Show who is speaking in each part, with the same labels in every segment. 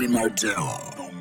Speaker 1: Tommy Martello.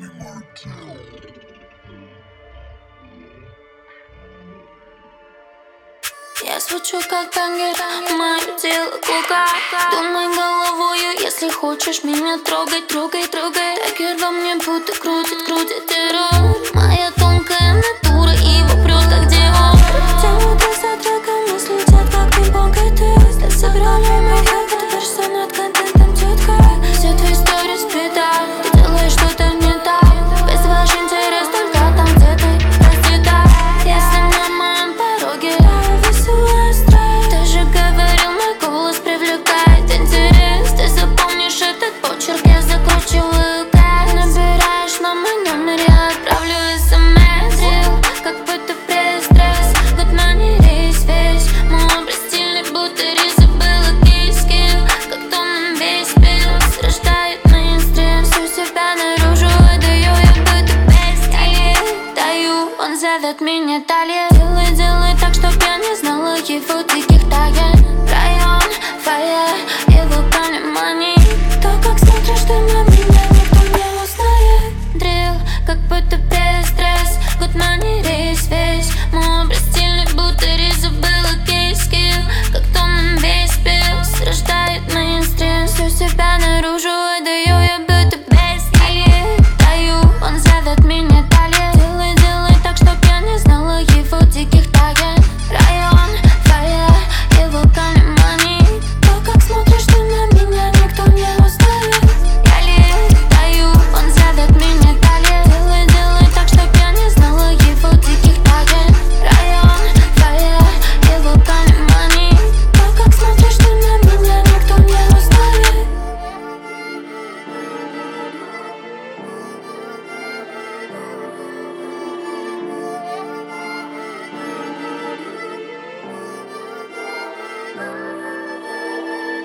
Speaker 2: Я звучу как тангер, мое тело кука. Думай головою, если хочешь меня трогать, трогай, трогай. Тагер во мне будто крутит, крутит террор. Моя тонкая натура его прет, как Диор. Делаю трек за треком, мысли летят как пинг-понг и тест. Так собирали мой хайп, это над контентом, детка. Все твои истории сплетают, ты делаешь что-то не так. Весь ваш интерес только там, где ты расцветаешь. Если на моем пороге ты же говорил, мой голос привлекает интерес. Ты запомнишь этот почерк, я закручиваю кэш. Набираешь на мой номер, я отправлю смс. Рил, как будто пресс-стресс, год манерис весь. Мой образ стильный, будто рис, забыла кей-скилл. Как томным весь пилс, рождает мейнстрим. Всю себя наружу выдаю, я будто пески. Даю, он зовет меня далее. Делай, делай так, чтоб я не знала его диких таен.